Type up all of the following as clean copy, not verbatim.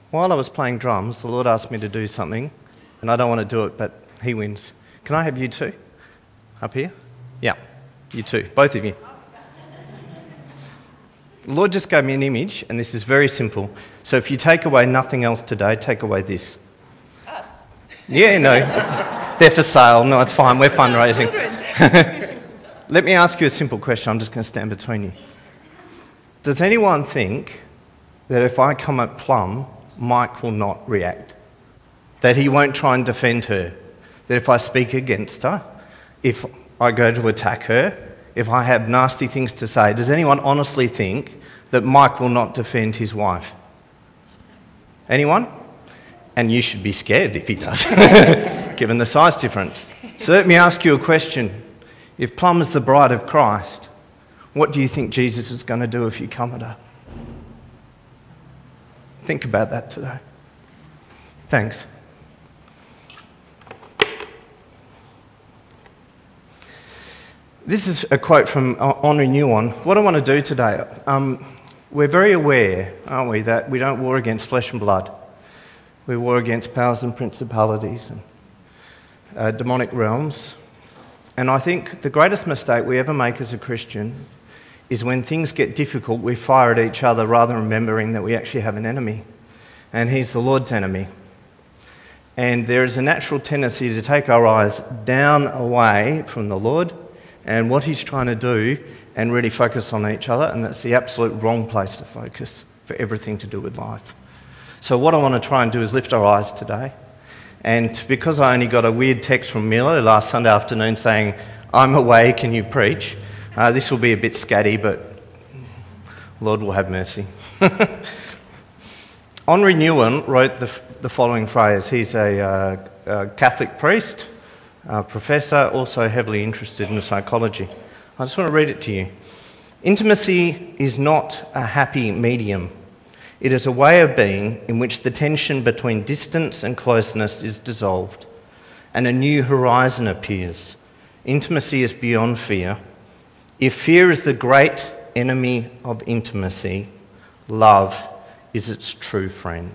While I was playing drums, the Lord asked me to do something, and I don't want to do it, but he wins. Can I have you two up here? Yeah, you two, both of you. The Lord just gave me an image, and this is very simple. So if you take away nothing else today, take away this. Us? Yeah, no, they're for sale. No, it's fine, we're fundraising. Let me ask you a simple question. I'm just going to stand between you. Does anyone think that if I come at Plum, Mike will not react? That he won't try and defend her? That if I speak against her, if I go to attack her, if I have nasty things to say, does anyone honestly think that Mike will not defend his wife? Anyone? And you should be scared if he does, given the size difference. So let me ask you a question. If Plum is the bride of Christ, what do you think Jesus is going to do if you come at her? Think about that today. Thanks. This is a quote from Henri Nouwen. What I want to do today, we're very aware, aren't we, that we don't war against flesh and blood. We war against powers and principalities and demonic realms. And I think the greatest mistake we ever make as a Christian is when things get difficult, we fire at each other rather than remembering that we actually have an enemy. And he's the Lord's enemy. And there is a natural tendency to take our eyes down away from the Lord and what he's trying to do and really focus on each other. And that's the absolute wrong place to focus for everything to do with life. So what I want to try and do is lift our eyes today. And because I only got a weird text from Milo last Sunday afternoon saying, I'm away, can you preach? This will be a bit scatty, but Lord will have mercy. Henri Nouwen wrote the following phrase. He's a Catholic priest, professor, also heavily interested in psychology. I just want to read it to you. Intimacy is not a happy medium. It is a way of being in which the tension between distance and closeness is dissolved, and a new horizon appears. Intimacy is beyond fear. If fear is the great enemy of intimacy, love is its true friend.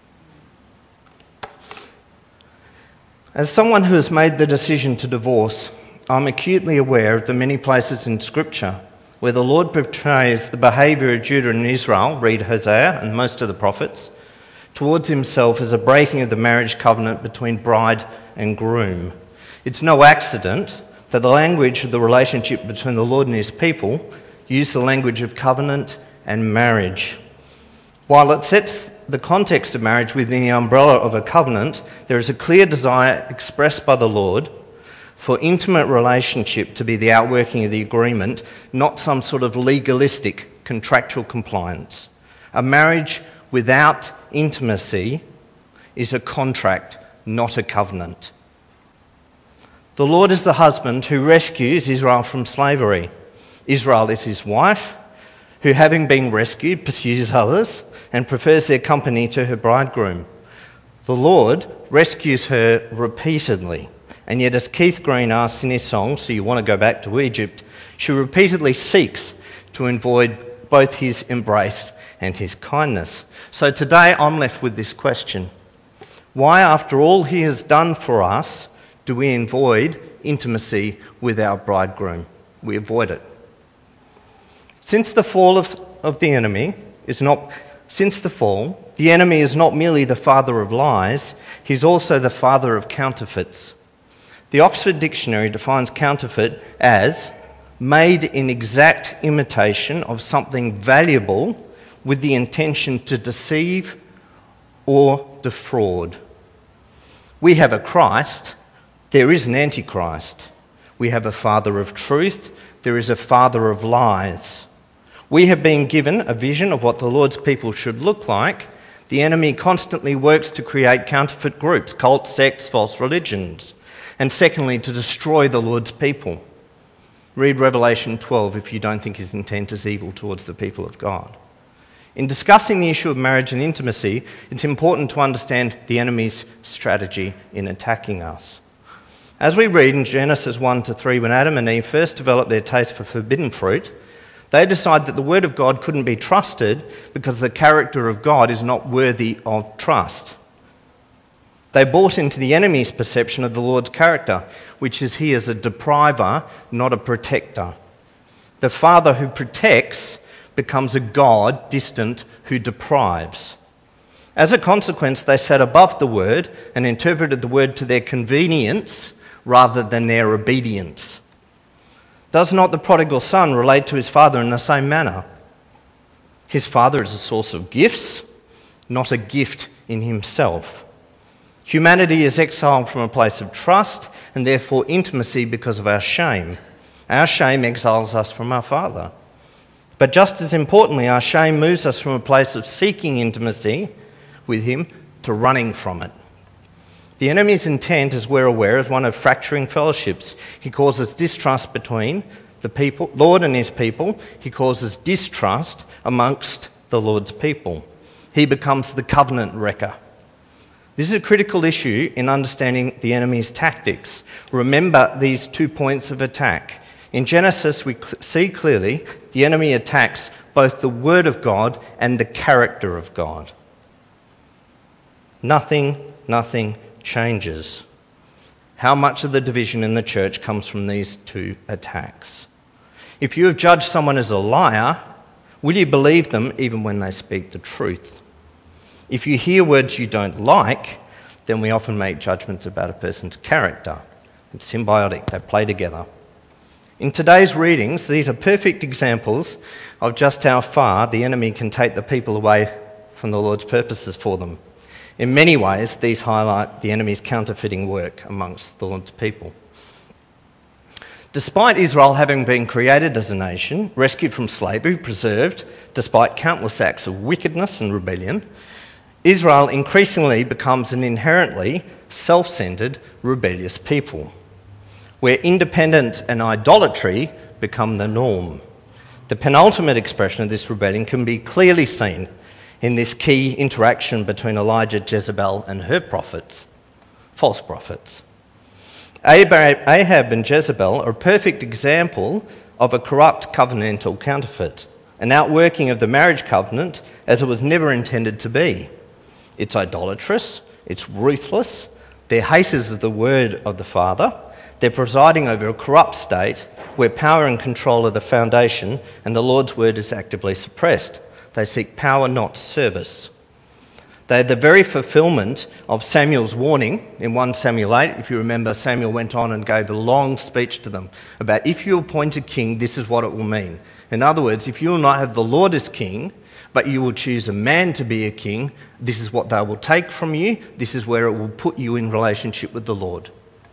As someone who has made the decision to divorce, I'm acutely aware of the many places in Scripture where the Lord portrays the behaviour of Judah and Israel, read Hosea and most of the prophets, towards himself as a breaking of the marriage covenant between bride and groom. It's no accident that the language of the relationship between the Lord and his people use the language of covenant and marriage. While it sets the context of marriage within the umbrella of a covenant, there is a clear desire expressed by the Lord for intimate relationship to be the outworking of the agreement, not some sort of legalistic contractual compliance. A marriage without intimacy is a contract, not a covenant. The Lord is the husband who rescues Israel from slavery. Israel is his wife, who, having been rescued, pursues others and prefers their company to her bridegroom. The Lord rescues her repeatedly. And yet, as Keith Green asks in his song, So You Want to Go Back to Egypt, she repeatedly seeks to avoid both his embrace and his kindness. So today I'm left with this question. Why, after all he has done for us, do we avoid intimacy with our bridegroom? We avoid it. Since the fall of the enemy the enemy is not merely the father of lies, he's also the father of counterfeits. The Oxford Dictionary defines counterfeit as made in exact imitation of something valuable with the intention to deceive or defraud. We have a Christ, there is an Antichrist. We have a father of truth, there is a father of lies. We have been given a vision of what the Lord's people should look like. The enemy constantly works to create counterfeit groups, cults, sects, false religions. And secondly, to destroy the Lord's people. Read Revelation 12 if you don't think his intent is evil towards the people of God. In discussing the issue of marriage and intimacy, it's important to understand the enemy's strategy in attacking us. As we read in Genesis 1-3, when Adam and Eve first developed their taste for forbidden fruit, They decide that the word of God couldn't be trusted because the character of God is not worthy of trust. They bought into the enemy's perception of the Lord's character, which is he is a depriver, not a protector. The Father who protects becomes a God distant who deprives. As a consequence, they sat above the word and interpreted the word to their convenience rather than their obedience. Does not the prodigal son relate to his father in the same manner? His father is a source of gifts, not a gift in himself. Humanity is exiled from a place of trust and therefore intimacy because of our shame. Our shame exiles us from our Father. But just as importantly, our shame moves us from a place of seeking intimacy with him to running from it. The enemy's intent, as we're aware, is one of fracturing fellowships. He causes distrust between the Lord and his people. He causes distrust amongst the Lord's people. He becomes the covenant wrecker. This is a critical issue in understanding the enemy's tactics. Remember these 2 points of attack. In Genesis, we see clearly the enemy attacks both the word of God and the character of God. Nothing changes. How much of the division in the church comes from these 2 attacks? If you have judged someone as a liar, will you believe them even when they speak the truth? If you hear words you don't like, then we often make judgments about a person's character. It's symbiotic, they play together. In today's readings, these are perfect examples of just how far the enemy can take the people away from the Lord's purposes for them. In many ways, these highlight the enemy's counterfeiting work amongst the Lord's people. Despite Israel having been created as a nation, rescued from slavery, preserved, despite countless acts of wickedness and rebellion, Israel increasingly becomes an inherently self-centred, rebellious people, where independence and idolatry become the norm. The penultimate expression of this rebellion can be clearly seen in this key interaction between Elijah, Jezebel, and her prophets, false prophets. Ahab and Jezebel are a perfect example of a corrupt covenantal counterfeit, an outworking of the marriage covenant as it was never intended to be. It's idolatrous, it's ruthless, they're haters of the word of the Father, they're presiding over a corrupt state where power and control are the foundation and the Lord's word is actively suppressed. They seek power, not service. They're the very fulfillment of Samuel's warning in 1 Samuel 8. If you remember, Samuel went on and gave a long speech to them about if you appoint a king, this is what it will mean. In other words, if you will not have the Lord as king, but you will choose a man to be a king, this is what they will take from you. This is where it will put you in relationship with the Lord.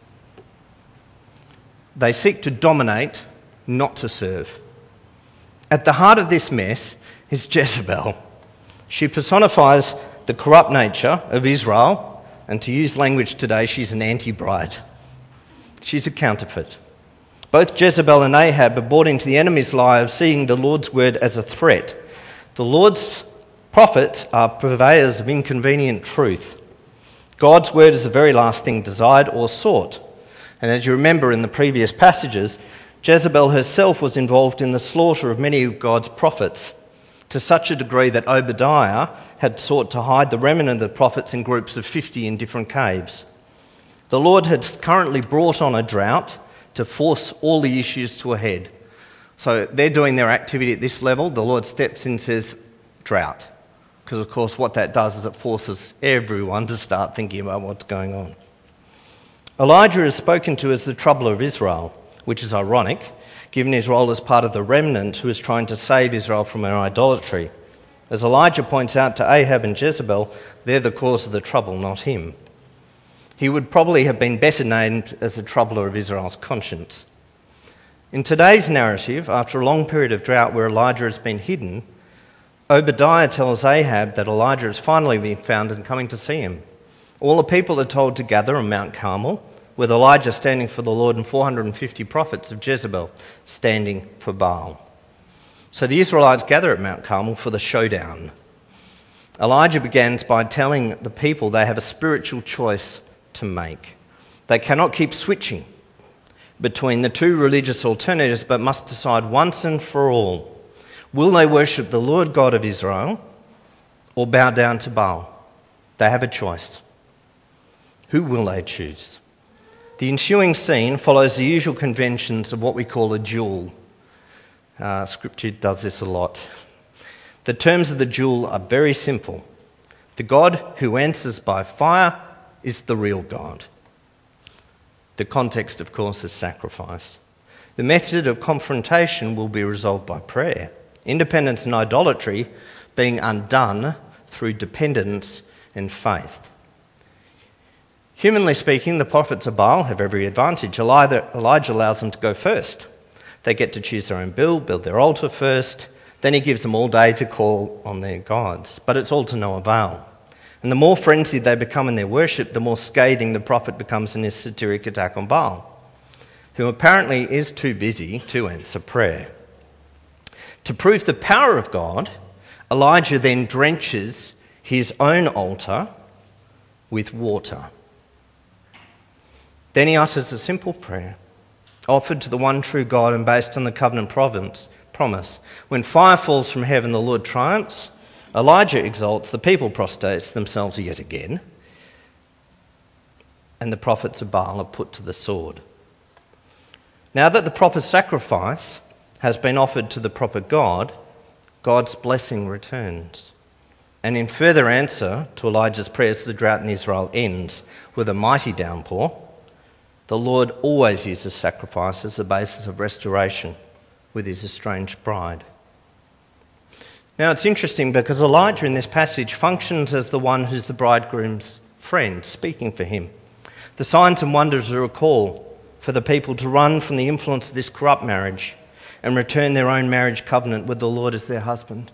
They seek to dominate, not to serve. At the heart of this mess is Jezebel. She personifies the corrupt nature of Israel, and to use language today, she's an anti-bride. She's a counterfeit. Both Jezebel and Ahab are bought into the enemy's lie of seeing the Lord's word as a threat. The Lord's prophets are purveyors of inconvenient truth. God's word is the very last thing desired or sought. And as you remember in the previous passages, Jezebel herself was involved in the slaughter of many of God's prophets, to such a degree that Obadiah had sought to hide the remnant of the prophets in groups of 50 in different caves. The Lord had currently brought on a drought to force all the issues to a head. So they're doing their activity at this level. The Lord steps in and says, drought. Because, of course, what that does is it forces everyone to start thinking about what's going on. Elijah is spoken to as the troubler of Israel, which is ironic, given his role as part of the remnant who is trying to save Israel from her idolatry. As Elijah points out to Ahab and Jezebel, they're the cause of the trouble, not him. He would probably have been better named as the troubler of Israel's conscience. In today's narrative, after a long period of drought where Elijah has been hidden, Obadiah tells Ahab that Elijah has finally been found and coming to see him. All the people are told to gather on Mount Carmel, with Elijah standing for the Lord and 450 prophets of Jezebel standing for Baal. So the Israelites gather at Mount Carmel for the showdown. Elijah begins by telling the people they have a spiritual choice to make. They cannot keep switching between the two religious alternatives, but must decide once and for all Will they worship the Lord God of Israel or bow down to Baal? They have a choice. Who will they choose? The ensuing scene follows the usual conventions of what we call a duel. Scripture does this a lot. The terms of the duel are very simple. The God who answers by fire is the real God. The context, of course, is sacrifice. The method of confrontation will be resolved by prayer. Independence and idolatry being undone through dependence and faith. Humanly speaking, the prophets of Baal have every advantage. Elijah allows them to go first. They get to choose their own build their altar first. Then he gives them all day to call on their gods. But it's all to no avail. And the more frenzied they become in their worship, the more scathing the prophet becomes in his satiric attack on Baal, who apparently is too busy to answer prayer. To prove the power of God, Elijah then drenches his own altar with water. Then he utters a simple prayer, offered to the one true God and based on the covenant promise. When fire falls from heaven, the Lord triumphs. Elijah exalts, the people prostrate themselves yet again, and the prophets of Baal are put to the sword. Now that the proper sacrifice has been offered to the proper God, God's blessing returns. And in further answer to Elijah's prayers, the drought in Israel ends with a mighty downpour. The Lord always uses sacrifice as the basis of restoration with his estranged bride. Now it's interesting because Elijah in this passage functions as the one who's the bridegroom's friend, speaking for him. The signs and wonders are a call for the people to run from the influence of this corrupt marriage and return their own marriage covenant with the Lord as their husband.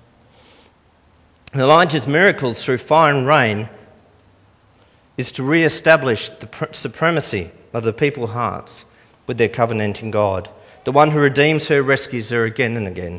Elijah's miracles through fire and rain is to re-establish the supremacy of the people's hearts with their covenanting God, the one who redeems her, rescues her again and again.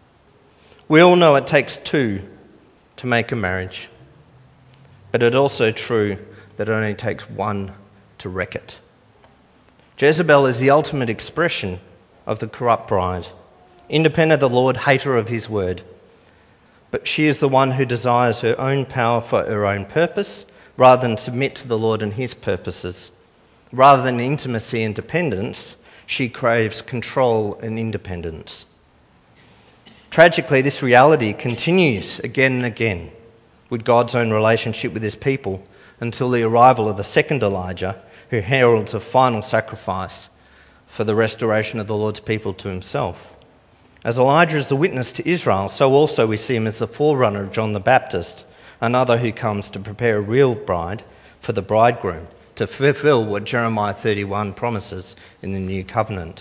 We all know it takes two to make a marriage, but it's also true that it only takes one to wreck it. Jezebel is the ultimate expression of the corrupt bride, independent of the Lord, hater of his word. But she is the one who desires her own power for her own purpose, rather than submit to the Lord and his purposes. Rather than intimacy and dependence, she craves control and independence. Tragically, this reality continues again and again with God's own relationship with his people until the arrival of the second Elijah, who heralds a final sacrifice for the restoration of the Lord's people to himself. As Elijah is the witness to Israel, so also we see him as the forerunner of John the Baptist, another who comes to prepare a real bride for the bridegroom, to fulfill what Jeremiah 31 promises in the new covenant.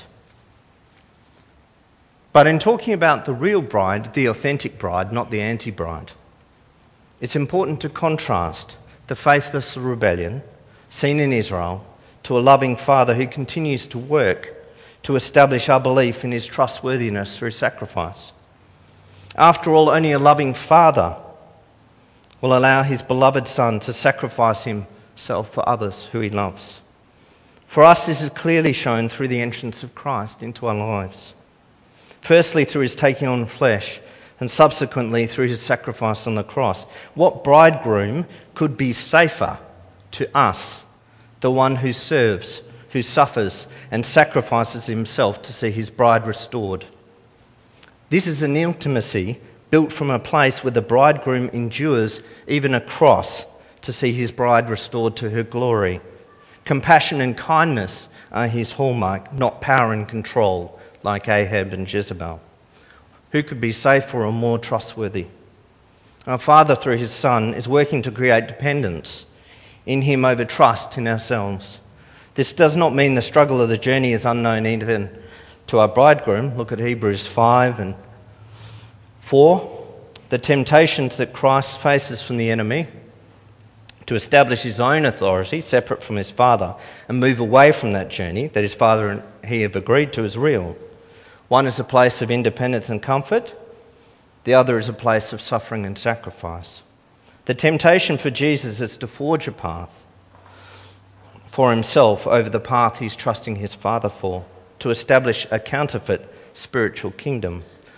But in talking about the real bride, the authentic bride, not the anti-bride, it's important to contrast the faithless rebellion seen in Israel to a loving Father who continues to work to establish our belief in his trustworthiness through sacrifice. After all, only a loving Father will allow his beloved Son to sacrifice himself for others who he loves. For us, this is clearly shown through the entrance of Christ into our lives. Firstly, through his taking on flesh, and subsequently through his sacrifice on the cross. What bridegroom could be safer to us, the one who serves, who suffers and sacrifices himself to see his bride restored? This is an intimacy built from a place where the bridegroom endures even a cross to see his bride restored to her glory. Compassion and kindness are his hallmark, not power and control like Ahab and Jezebel. Who could be safer or more trustworthy? Our Father, through his Son, is working to create dependence in him over trust in ourselves. This does not mean the struggle of the journey is unknown even to our bridegroom. Look at Hebrews 5 and 4. The temptations that Christ faces from the enemy to establish his own authority separate from his Father and move away from that journey that his Father and he have agreed to is real. One is a place of independence and comfort. The other is a place of suffering and sacrifice. The temptation for Jesus is to forge a path for himself over the path he's trusting his Father for, to establish a counterfeit spiritual kingdom,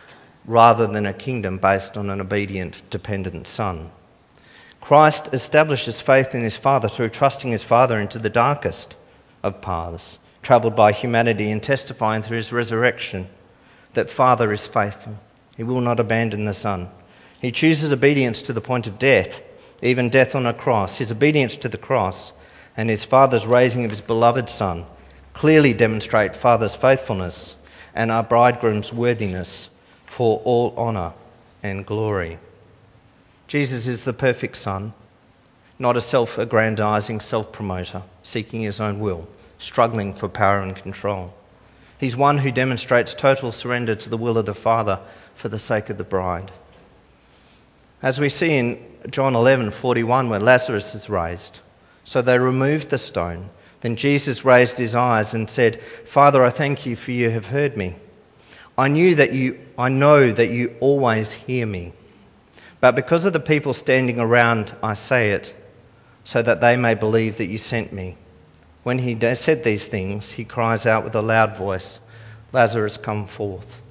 rather than a kingdom based on an obedient, dependent son. Christ establishes faith in his Father through trusting his Father into the darkest of paths, travelled by humanity, and testifying through his resurrection that Father is faithful. He will not abandon the Son. He chooses obedience to the point of death, even death on a cross. His obedience to the cross and his Father's raising of his beloved Son clearly demonstrate Father's faithfulness and our bridegroom's worthiness for all honour and glory. Jesus is the perfect Son, not a self-aggrandising self-promoter, seeking his own will, struggling for power and control. He's one who demonstrates total surrender to the will of the Father for the sake of the bride. As we see in John 11:41, where Lazarus is raised, so they removed the stone. Then Jesus raised his eyes and said, "Father, I thank you for you have heard me. I know that you always hear me. But because of the people standing around, I say it, so that they may believe that you sent me." When he said these things, he cries out with a loud voice, "Lazarus, come forth."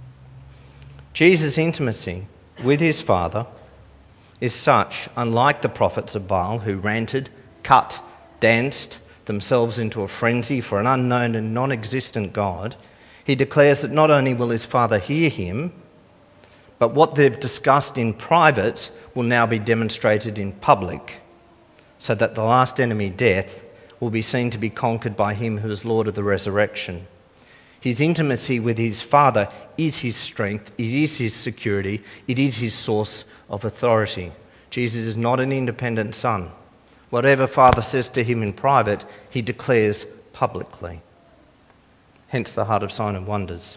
Jesus' intimacy with his Father is such, unlike the prophets of Baal who ranted, cut, danced themselves into a frenzy for an unknown and non-existent God, he declares that not only will his Father hear him, but what they've discussed in private will now be demonstrated in public, so that the last enemy, death, will be seen to be conquered by him who is Lord of the resurrection. His intimacy with his Father is his strength, it is his security, it is his source of authority. Jesus is not an independent son. Whatever Father says to him in private, he declares publicly. Hence the heart of signs and wonders.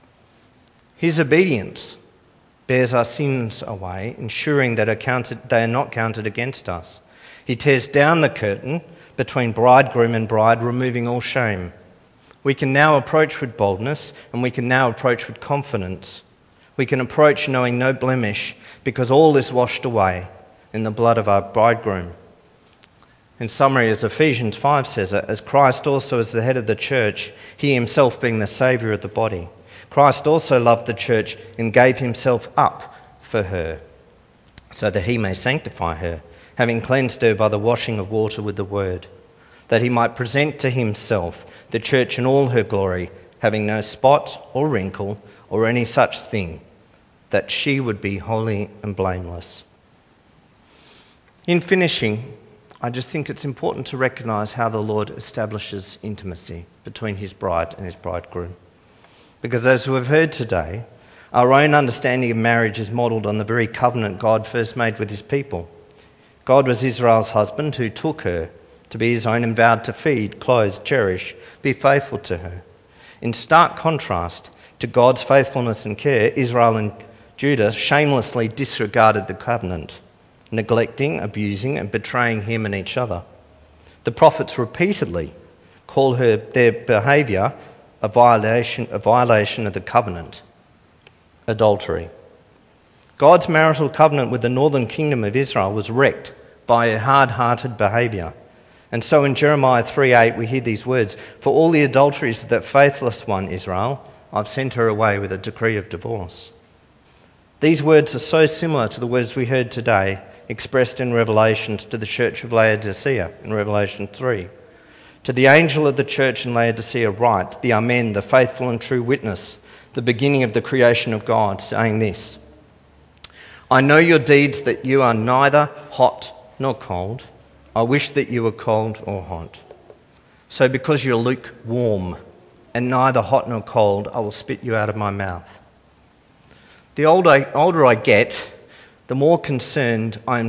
His obedience bears our sins away, ensuring that they are not counted against us. He tears down the curtain between bridegroom and bride, removing all shame. We can now approach with boldness, and we can now approach with confidence. We can approach knowing no blemish, because all is washed away in the blood of our bridegroom. In summary, as Ephesians 5 says it, as Christ also is the head of the church, he himself being the saviour of the body. Christ also loved the church and gave himself up for her, so that he may sanctify her, having cleansed her by the washing of water with the word, that he might present to himself the church in all her glory, having no spot or wrinkle or any such thing, that she would be holy and blameless. In finishing, I just think it's important to recognise how the Lord establishes intimacy between his bride and his bridegroom. Because as we've heard today, our own understanding of marriage is modelled on the very covenant God first made with his people. God was Israel's husband who took her to be his own and vowed to feed, clothe, cherish, be faithful to her. In stark contrast to God's faithfulness and care, Israel and Judah shamelessly disregarded the covenant, neglecting, abusing and betraying him and each other. The prophets repeatedly call their behaviour a violation of the covenant, adultery. God's marital covenant with the northern kingdom of Israel was wrecked by a hard-hearted behaviour. And so in Jeremiah 3:8 we hear these words, "For all the adulteries of that faithless one, Israel, I've sent her away with a decree of divorce." These words are so similar to the words we heard today, expressed in Revelations to the church of Laodicea in Revelation 3. To the angel of the church in Laodicea write, the Amen, the faithful and true witness, the beginning of the creation of God, saying this, "I know your deeds, that you are neither hot nor cold. I wish that you were cold or hot. So because you're lukewarm and neither hot nor cold, I will spit you out of my mouth." The older I get, the more I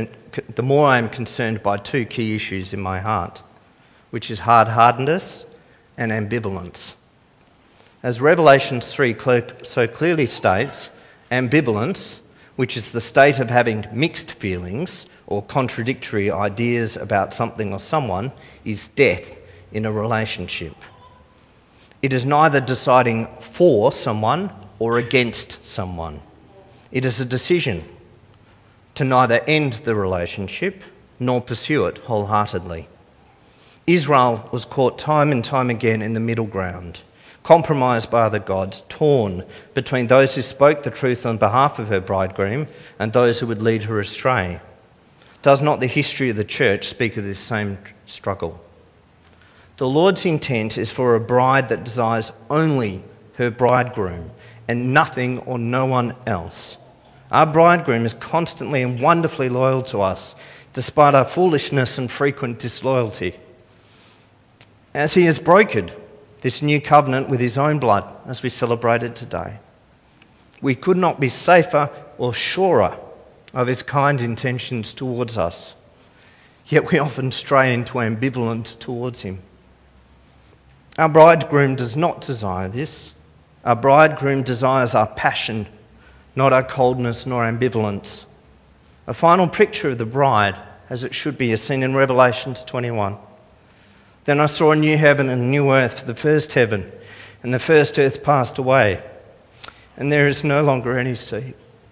am concerned by two key issues in my heart, which is hard-heartedness and ambivalence. As Revelation 3 so clearly states, ambivalence, which is the state of having mixed feelings or contradictory ideas about something or someone, is death in a relationship. It is neither deciding for someone or against someone. It is a decision to neither end the relationship nor pursue it wholeheartedly. Israel was caught time and time again in the middle ground. compromised by other gods, torn between those who spoke the truth on behalf of her bridegroom and those who would lead her astray. Does not the history of the church speak of this same struggle? The Lord's intent is for a bride that desires only her bridegroom and nothing or no one else. Our bridegroom is constantly and wonderfully loyal to us, despite our foolishness and frequent disloyalty. As he has brokered this new covenant with his own blood, as we celebrated today, we could not be safer or surer of his kind intentions towards us. Yet we often stray into ambivalence towards him. Our bridegroom does not desire this. Our bridegroom desires our passion, not our coldness nor ambivalence. A final picture of the bride, as it should be, is seen in Revelations 21. Then I saw a new heaven and a new earth, for the first heaven and the first earth passed away, and there is no longer any sea.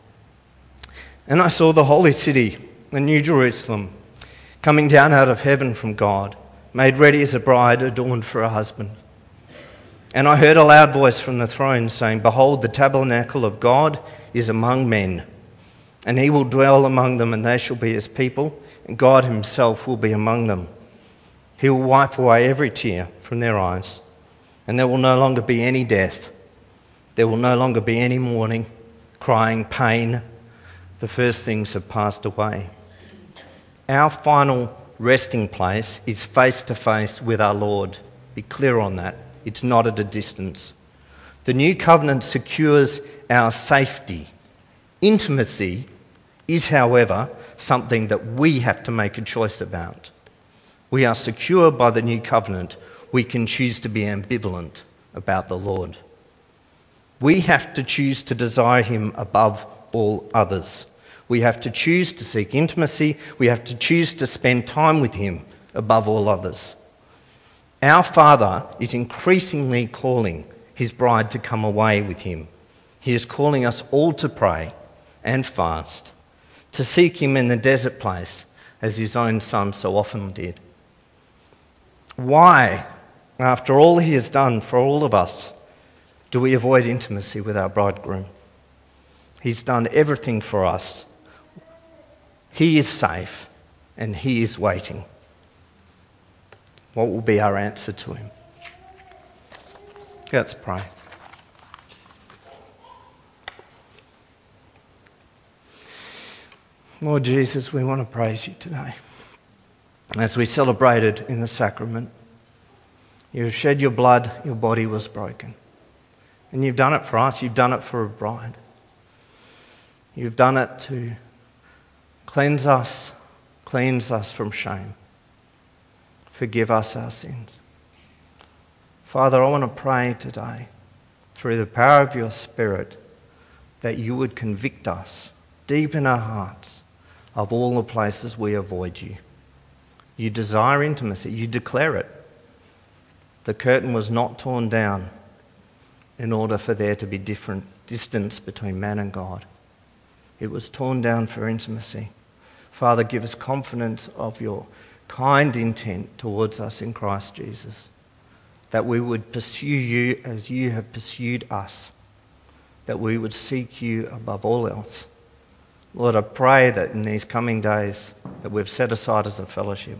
And I saw the holy city, the new Jerusalem, coming down out of heaven from God, made ready as a bride adorned for her husband. And I heard a loud voice from the throne saying, "Behold, the tabernacle of God is among men, and he will dwell among them, and they shall be his people, and God himself will be among them. He will wipe away every tear from their eyes, and there will no longer be any death. There will no longer be any mourning, crying, pain. The first things have passed away." Our final resting place is face to face with our Lord. Be clear on that. It's not at a distance. The new covenant secures our safety. Intimacy is, however, something that we have to make a choice about. We are secure by the new covenant. We can choose to be ambivalent about the Lord. We have to choose to desire him above all others. We have to choose to seek intimacy. We have to choose to spend time with him above all others. Our Father is increasingly calling his bride to come away with him. He is calling us all to pray and fast, to seek him in the desert place as his own son so often did. Why, after all he has done for all of us, do we avoid intimacy with our bridegroom? He's done everything for us. He is safe and he is waiting. What will be our answer to him? Let's pray. Lord Jesus, we want to praise you today. As we celebrated in the sacrament, you have shed your blood, your body was broken. And you've done it for us, you've done it for a bride. You've done it to cleanse us from shame. Forgive us our sins. Father, I want to pray today, through the power of your Spirit, that you would convict us deep in our hearts of all the places we avoid you. You desire intimacy, you declare it. The curtain was not torn down in order for there to be different distance between man and God. It was torn down for intimacy. Father, give us confidence of your kind intent towards us in Christ Jesus, that we would pursue you as you have pursued us, that we would seek you above all else. Lord, I pray that in these coming days that we've set aside as a fellowship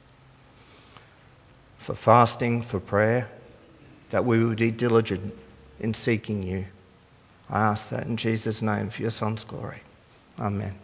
for fasting, for prayer, that we would be diligent in seeking you. I ask that in Jesus' name for your Son's glory. Amen.